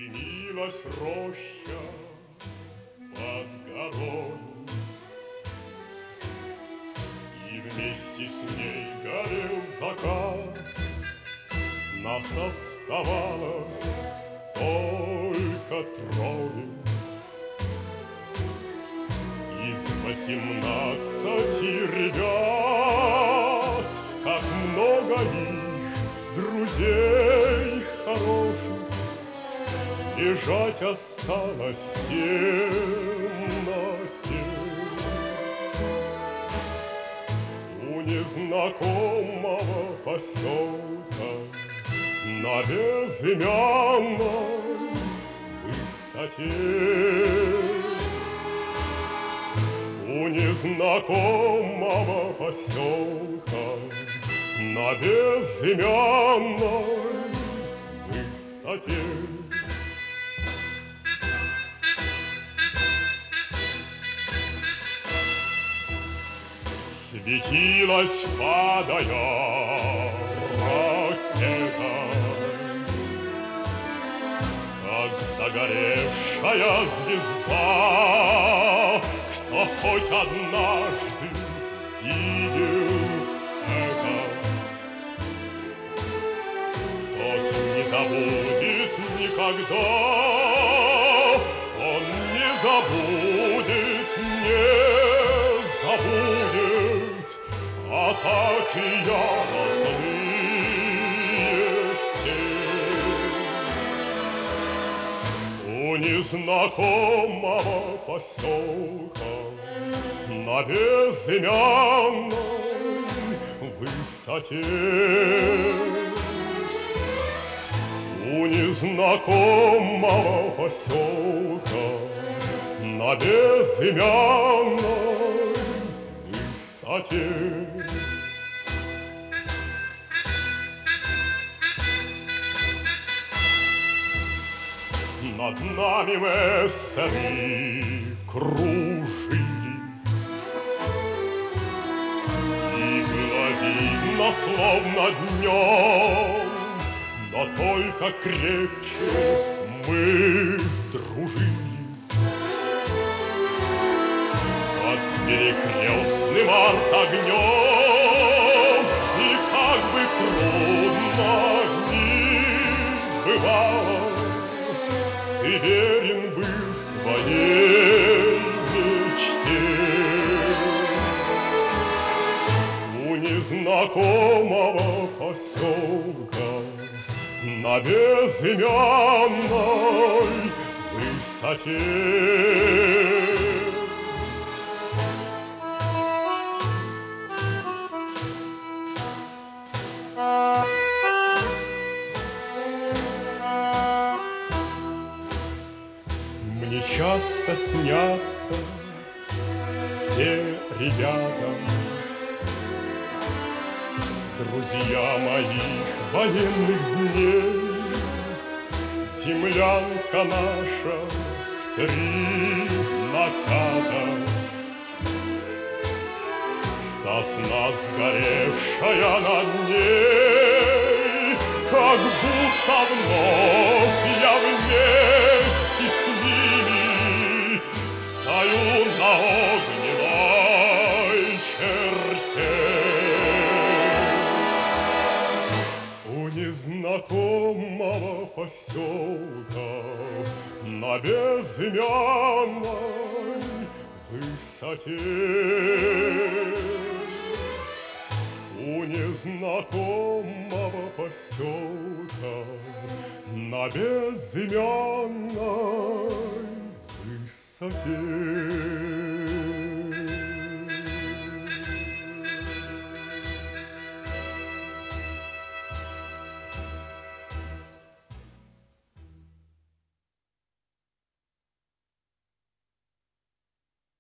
Дымилась роща под горой, и вместе с ней горел закат. Нас оставалось только трое из 18 ребят. Как много их, друзей хороших, лежать осталось в темноте. У незнакомого поселка на безымянной высоте. У незнакомого поселка на безымянной высоте. Светилась, падая, ракета, как догоревшая звезда. Кто хоть однажды видел это, тот не забудет никогда. Он не забудет, не забудет атаки яростные те. У незнакомого поселка на безымянной высоте. У незнакомого поселка на безымянной высоте. Над нами мессеры кружили, и было видно, словно днем, но только крепче мы дружили. Под перекрестным артогнем, и как бы трудно ни бывало, ты верен был своей мечте. У незнакомого поселка на безымянной высоте. Мне часто снятся все ребята, друзья моих военных дней. Землянка наша в 3 наката, сосна сгоревшая над ней, как будто вновь я вместе с ними стою на огненной черте. У незнакомого поселка на безымянной высоте. У незнакомого поселка на безымянной высоте.